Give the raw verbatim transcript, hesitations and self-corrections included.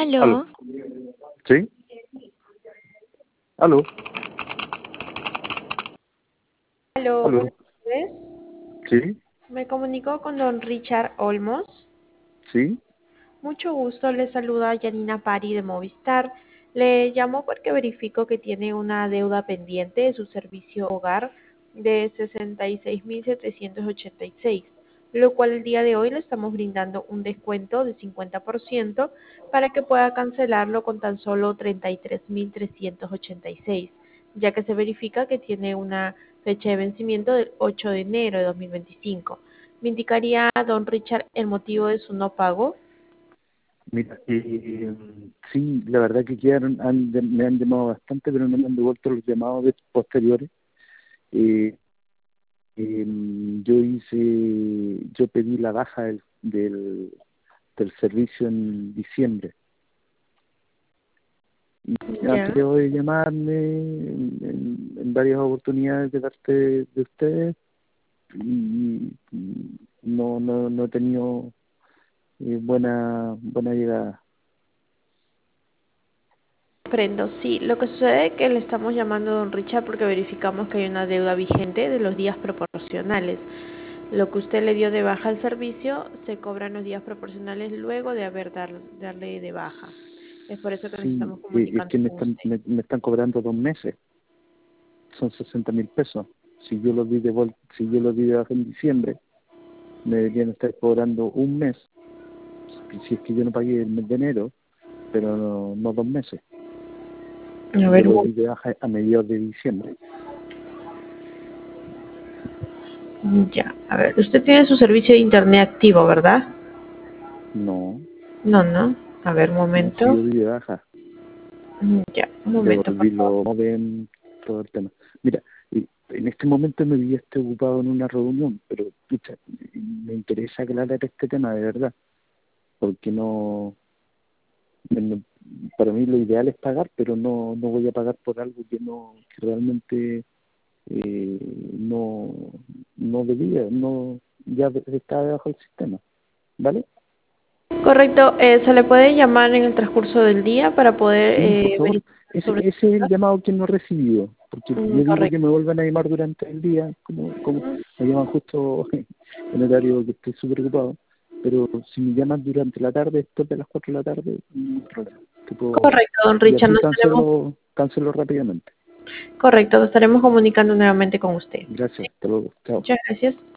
Aló. Aló. ¿Sí? Aló. Aló, buenas Aló. tardes. ¿Sí? Me comunico con don Richard Olmos. ¿Sí? Mucho gusto, le saluda Yanina Pari de Movistar. Le llamo porque verifico que tiene una deuda pendiente de su servicio hogar de sesenta y seis mil setecientos ochenta y seis, lo cual el día de hoy le estamos brindando un descuento de cincuenta por ciento para que pueda cancelarlo con tan solo treinta y tres mil trescientos ochenta y seis, ya que se verifica que tiene una fecha de vencimiento del ocho de enero de dos mil veinticinco. ¿Me indicaría, don Richard, el motivo de su no pago? Mira, eh, sí, la verdad que quedaron, han, de- me han llamado bastante, pero no me han devuelto los llamados de- posteriores. Eh, eh, yo hice, yo pedí la baja del, del, del servicio en diciembre. Y han Ya. tratado de llamarme en, en- en varias oportunidades de parte de ustedes y, y no, no, no he tenido eh, buena, buena llegada. Prendo, sí. Lo que sucede es que le estamos llamando a don Richard porque verificamos que hay una deuda vigente de los días proporcionales. Lo que usted le dio de baja al servicio se cobran los días proporcionales luego de haber dar, darle de baja. Es por eso que nos Sí, estamos eh, es comunicando que me con están, usted. me, me están cobrando dos meses, son sesenta mil pesos. Si yo lo di de vol- si yo lo di de baja en diciembre, me deberían estar cobrando un mes, si si es que yo no pagué el mes de enero, pero no, no dos meses. A Yo ver, un lo mo- di de baja a mediados de diciembre. ya. A ver, usted tiene su servicio de internet activo, ¿verdad? No, No, no. A ver, un no, si momento. yo di de baja, Ya, un momento, por devolví favor. los modem, todo el tema. Mira, y en este momento me vi este ocupado en una reunión, pero pucha, me interesa aclarar este tema de verdad, porque no, no- para mí lo ideal es pagar, pero no, no voy a pagar por algo que no, que realmente eh, no, no debía, no, ya de- está debajo del sistema, ¿vale? Correcto, eh, se le puede llamar en el transcurso del día para poder Sí, por eh, favor, verificar ese, sobre ese su es el duda. llamado que no he recibido, porque Mm, yo digo que correcto. me vuelvan a llamar durante el día, como, como Mm, me llaman justo en horario que estoy súper ocupado, pero si me llaman durante la tarde, después de las cuatro de la tarde, no hay problema, que puedo, Correcto, don y Richard, así nos estaremos, cancelo, cancelo rápidamente. correcto, nos estaremos comunicando nuevamente con usted. Sí, Gracias, hasta luego, chao. muchas gracias.